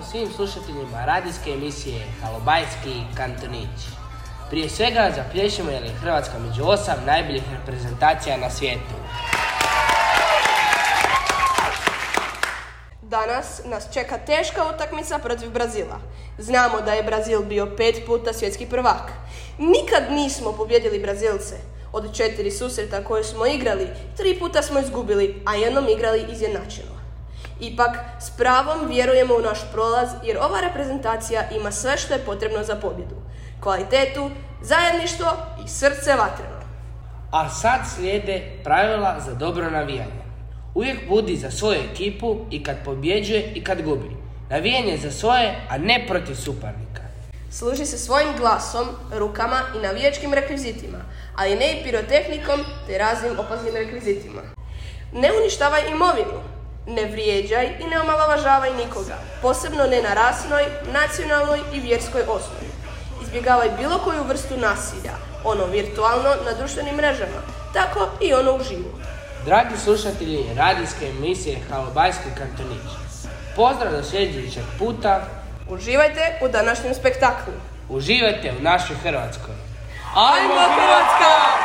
svim slušateljima radijske emisije Halobajski kantonić. Prije svega zaplješimo je li Hrvatska među 8 najboljih reprezentacija na svijetu. Danas nas čeka teška utakmica protiv Brazila. Znamo da je Brazil bio 5 puta svjetski prvak. Nikad nismo pobjedili Brazilce. Od 4 susreta koje smo igrali, 3 puta smo izgubili, a jednom igrali izjednačeno. Ipak, s pravom vjerujemo u naš prolaz jer ova reprezentacija ima sve što je potrebno za pobjedu. Kvalitetu, zajedništvo i srce vatreno. A sad slijede pravila za dobro navijanje. Uvijek budi za svoju ekipu i kad pobjeđuje i kad gubi. Navijanje za svoje, a ne protiv suparnika. Služi se svojim glasom, rukama i navijačkim rekvizitima, ali ne i pirotehnikom te raznim opasnim rekvizitima. Ne uništavaj imovinu, ne vrijeđaj i ne omalovažavaj nikoga, posebno ne na rasnoj, nacionalnoj i vjerskoj osnovi. Izbjegavaj bilo koju vrstu nasilja, ono virtualno na društvenim mrežama, tako i ono uživo. Dragi slušatelji radijske emisije Halobajski kantonić, pozdrav do sljedećeg puta. Uživajte u današnjem spektaklu. Uživajte u našoj Hrvatskoj. Ajmo Hrvatska!